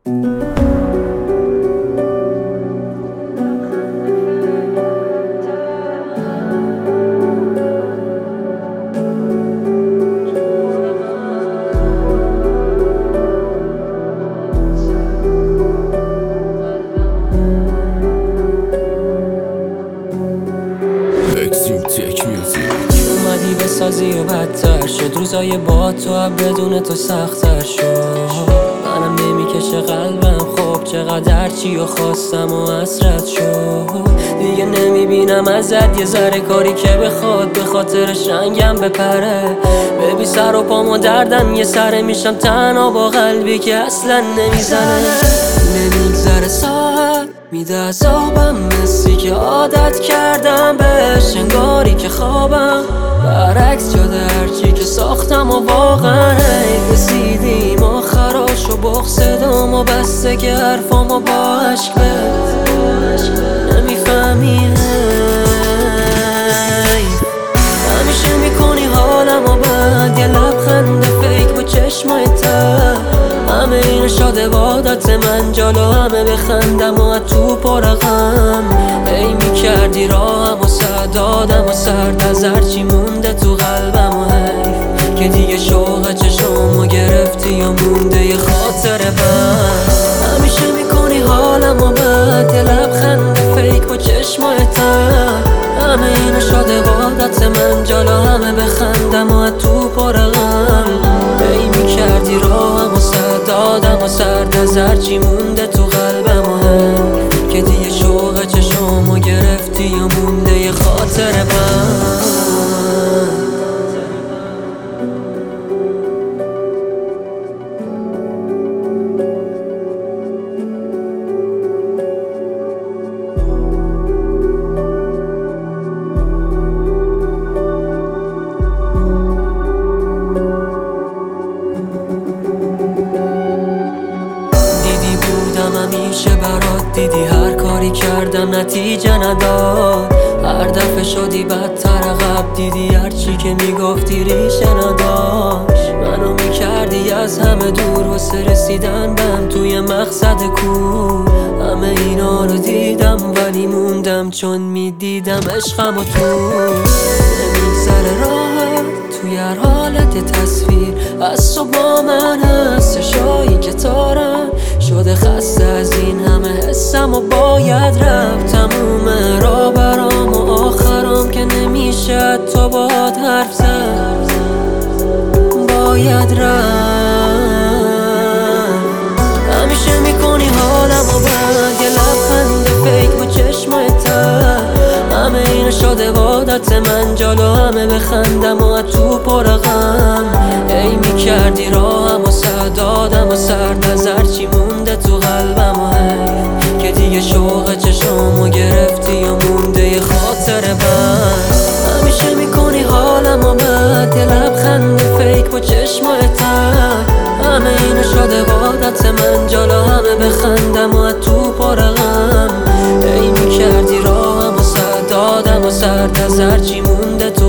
اومدی بسازی و بدتر شد، روزای با تو بدون تو سخت‌تر شد. منم نمیکشه قلبم، خب چقدر چی و خواستم و حسرت شد. دیگه نمیبینم ازت یه ذره کاری که بخواد به خاطر شنگم بپره. ببین سر و پامو دردن، یه سره میشم تنها با قلبی که اصلا نمیزنه. نمیگذره ساعت میده عذابم، مثلی که عادت کردم بهش، انگاری که خوابم برعکس شده هرچی که ساختم و واقعا رسیدیم آخراش و بغضدم و بسته که حرفامو با عشق نمیفهمی. همیشه میکنی حالم و بعد یه لبخند فیک با چشمای تر، همه این شاده بادت من جالو، همه بخندم و تو پرقم. ای میکردی راهم و سر دادم و سرد از هرچی مونده تو قلبم و حیف که دیگه شوق چشمو گرفتی و مونده یه خاطر من. همیشه میکنی حالم و بعد یه لبخند فیک با چشمای تر، همه این شاده بادت من جالو، همه بخندم و تو پرقم. ای میکردی راهم و سر دادم و سرد از هرچی مونده تو قلبم و حیف که دیگه شوق چشمو گرفتی و مونده یه خاطر من. همیشه برات دیدی هر کاری کردم نتیجه نداد، هر دفعه شدی بدتر عقب دیدی هرچی که میگفتی ریشه نداشت. منو میکردی از همه دور واسه رسیدن بهم توی مقصد کو، همه اینا رو دیدم ولی موندم چون میدیدم عشقم و تو. نمیگذره راحت توی هر حالت تصویر از تو با من هست، شایی که تارم شده خسته از این همه حسم و باید رفت تمومه را برام و آخرام که نمیشه تو باهات حرف زد، باید رفت. همیشه میکنی حالم و بعد یه لبخند فیک با چشمای تر، همه این شده بادت من جالو، همه بخندم و تو پرقم. ای میکردی راهم و سر دادم و سرد از هرچی مونده تو قلبم و حیف که دیگه شوق چشمو گرفتی و مونده یه خاطر من. همیشه میکنی حالم و بعد یه لبخند فیک با چشمای تر، همه این شده بادت من جالو، همه بخندم و تو پرقم. ای میکردی راهم و سر دادم و سرد از هرچی مونده تو